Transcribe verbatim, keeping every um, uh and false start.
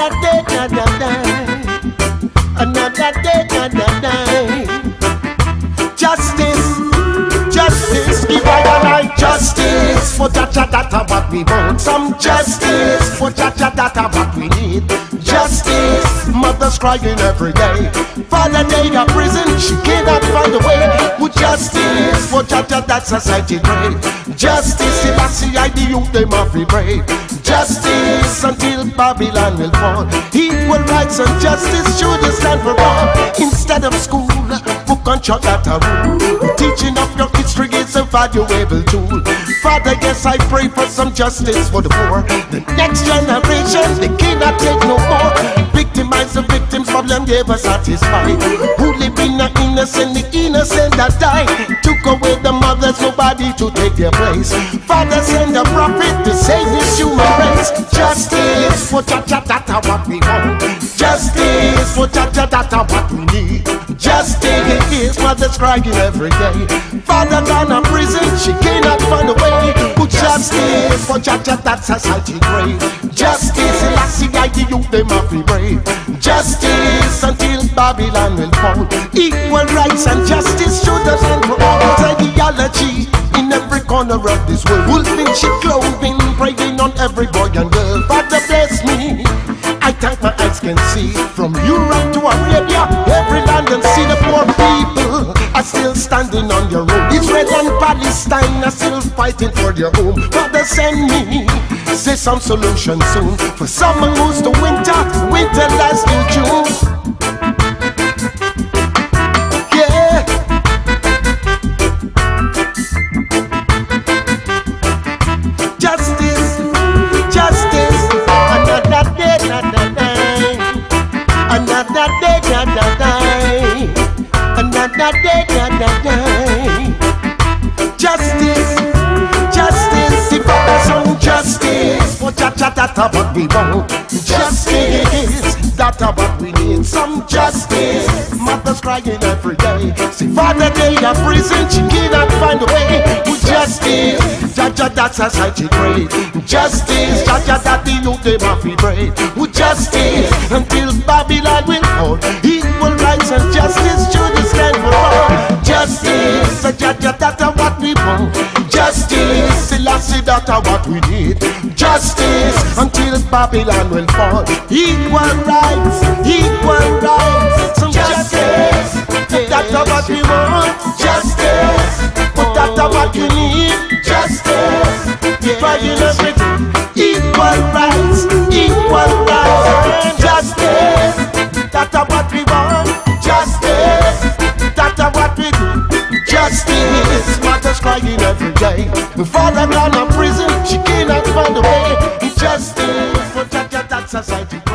Another day, another day. Another day, another day. Justice, justice, give our life justice. For Jaja, that's what we want. Some justice. For Jaja, that's what we need. Justice, mothers crying every day. Father, day of prison, she cannot find a way. With justice, for Jaja, that society great. Justice, if I see I the youth, they must be brave. Justice, until Babylon will fall. Equal rights and justice should stand for all. Instead of school, book and shot that a rule. Teaching of your history is a valuable tool. Father, yes, I pray for some justice for the poor. The next generation, they cannot take no more. Victimize the victims, problem never satisfied. Who live in the innocent, the innocent that die. Took away the mothers, nobody to take their place. Father, send a prophet to save this human race. Justice for Jaja, that's what we want. Justice for Jaja, that's what we need. Justice, mothers crying every day. Father gone to prison, she cannot find a way. Put justice for Jaja, that society great. Justice, I see I the youth, they must be brave. Justice until Babylon will fall. Equal rights and justice should stand for all. Ideology in every corner of this world. Wolf in sheep clothing, praying on every boy and girl. Father bless me, I think my eyes can see. From Europe to Arabia, every land and see the poor people are still standing on your own. Israel and Palestine are still fighting for their home. Father send me, say some solution soon. For summer moves to winter, winter lasts till June. Yeah. Justice, justice, another day, another day. Another day, another day. Another day, another day. Justice, justice, if I some justice. For Jaja, that's what we want. Justice, that's what we need. Some justice. Mothers crying every day. See, Father, day of prison, she cannot find a way. With justice, Jaja, that society great. Justice, Jaja, that the youth, they must be brave. With justice, until Babylon will fall. Equal rights and justice should stand for all. Justice, Jaja, that's what we want. Justice, Selassie, that's what we need. Justice, until Babylon will fall. Equal rights, equal rights. Some justice, that's what we want. Justice, but that's what you need. Justice, trying everything. Equal rights, equal rights. Justice, that's what we want. Justice, that's what we do. Justice, mothers crying every day. The father gone to prison, she cannot find a way. Justice for Jaja, that society.